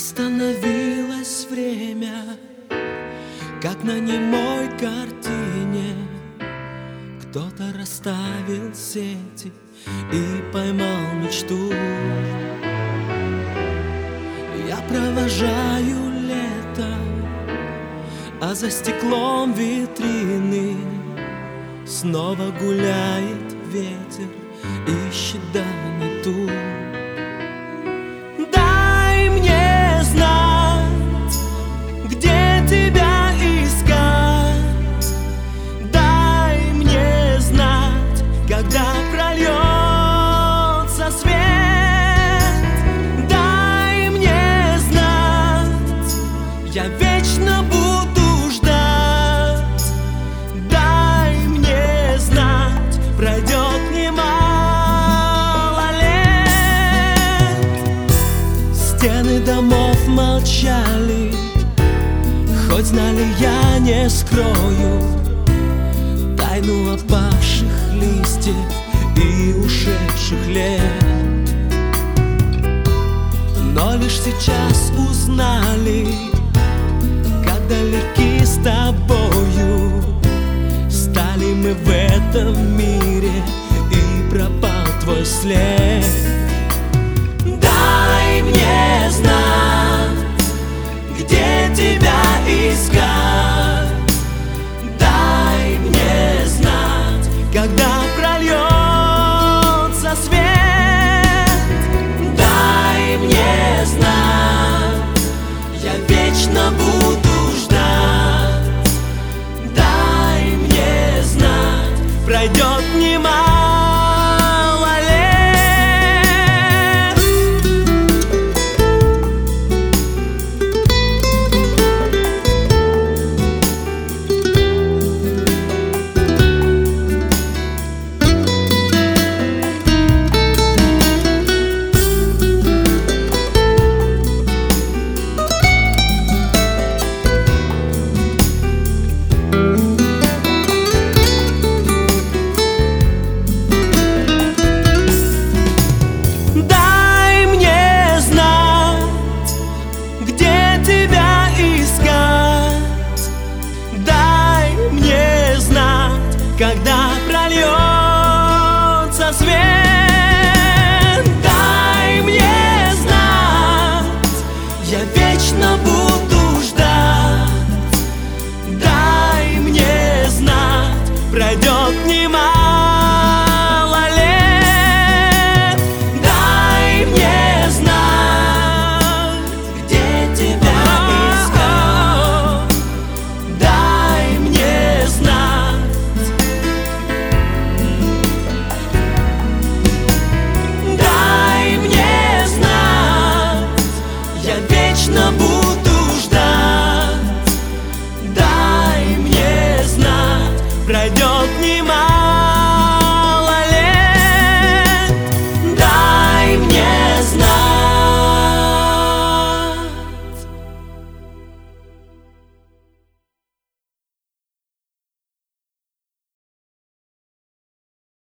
Остановилось время, как на немой картине. Кто-то расставил сети и поймал мечту. Я провожаю лето, а за стеклом витрины снова гуляет ветер, ищет дань ту. Дай мне знать, где тебя искать. Дай мне знать, когда прольется свет. Дай мне знать, я вечно буду ждать. Дай мне знать, пройдет немало лет. Стены домов молчали, хоть знали, я не скрою тайну опавших листьев и ушедших лет. Но лишь сейчас узнали, как далеки с тобою стали мы в этом мире, и пропал твой след. Дай мне знать, где тебя искать.